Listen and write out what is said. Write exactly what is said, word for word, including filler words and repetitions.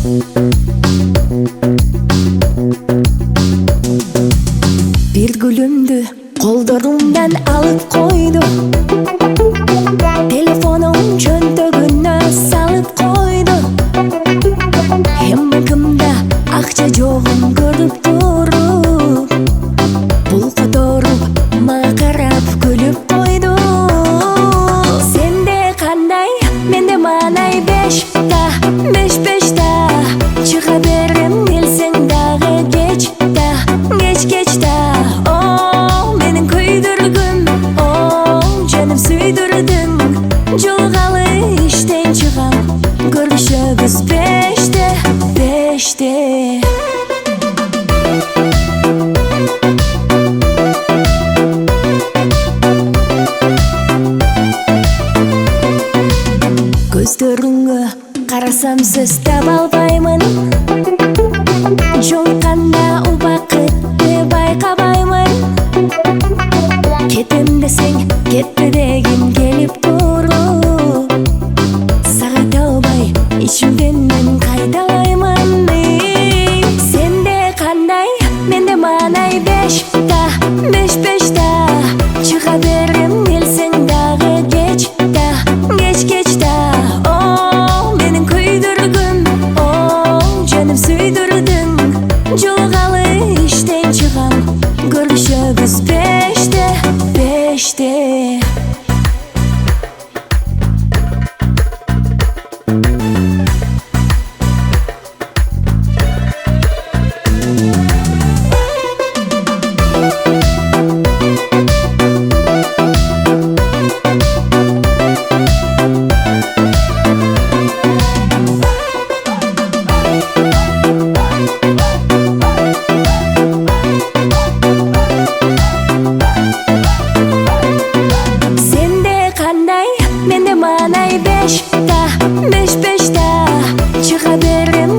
Bir gülümdü kollarımdan alıp koydu. Telefonum çöntөгүнө salıp koydu. Hem bakımda akça жоғын көрүп туруp, бул которуп мага карап күлүп койду. Сенде кандай, менде маанай бешта, беш бешта. Чыга берем келсең дагы кеч да, кеч кеч да. О, менин күйдүргүм, о, жаным сүйдүрдүң. Жолугалы иштен чыгам, көрүшөбүз беште, беште. Көздөрүңө карасам сөз таба албаймын. Жолукканда убакытты байкабаймын. Кетем десең кетпе дегим келип туруп, сага талбай ичимден мен кайталаймын. Сенде кандай, менде маанай бешта, беш бешта. Чыга берем келсең дагы кеч да, кеч кеч да. О, менин күйдүргүм, о, жаным сүйдүрдүң. Жолугалы иштен чыгам, көрүшөбүз беште, беште. Сенде кандай, менде маанай бешта, беш бешта. Чыга берем